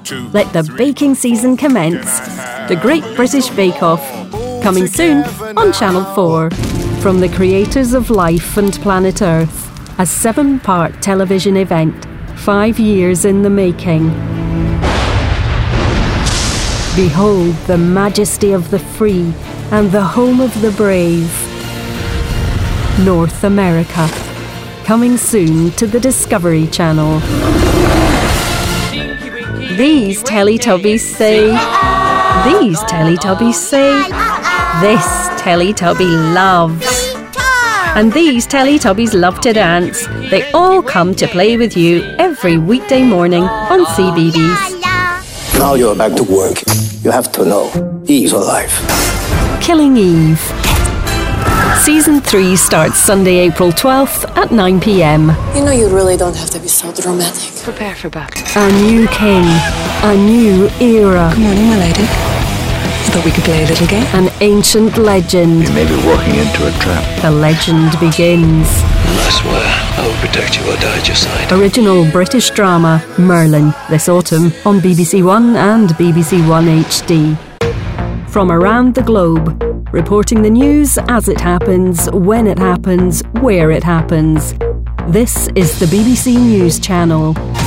Let the baking season commence. The Great British Bake Off. Coming soon on Channel 4. From the creators of Life and Planet Earth. A 7-part television event. 5 years in the making. Behold the majesty of the free and the home of the brave. North America. Coming soon to the Discovery Channel. These Teletubbies say... These Teletubbies say... This Teletubby loves. And these Teletubbies love to dance. They all come to play with you every weekday morning on CBeebies. Now you're back to work. You have to know, Eve's alive. Killing Eve. Season 3 starts Sunday, April 12th at 9 p.m. You know you really don't have to be so dramatic. Prepare for battle. A new king. A new era. Good morning, my lady. I thought we could play a little game. An ancient legend. You may be walking into a trap. The legend begins. I swear, I will protect you or die at your side. Original British drama, Merlin, this autumn on BBC One and BBC One HD. From around the globe, reporting the news as it happens, when it happens, where it happens. This is the BBC News Channel.